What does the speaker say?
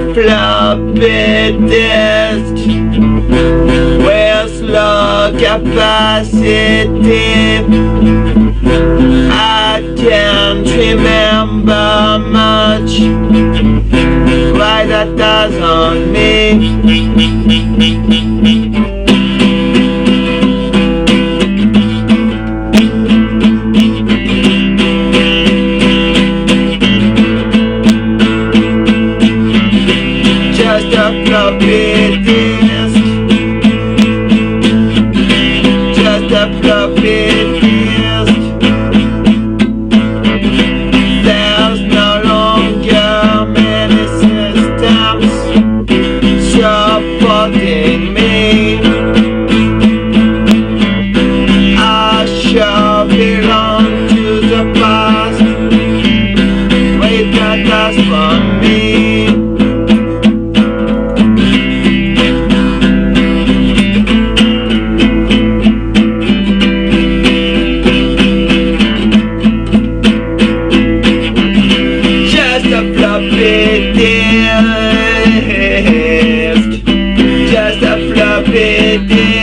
floppy disk with slow capacity. I can't remember much. Why that does on me? Just a floppy disk. Just a floppy disk. There's no longer many systems supporting me. I sure belong to the past. Wait, that does for me. Floppy disk, just a floppy disk.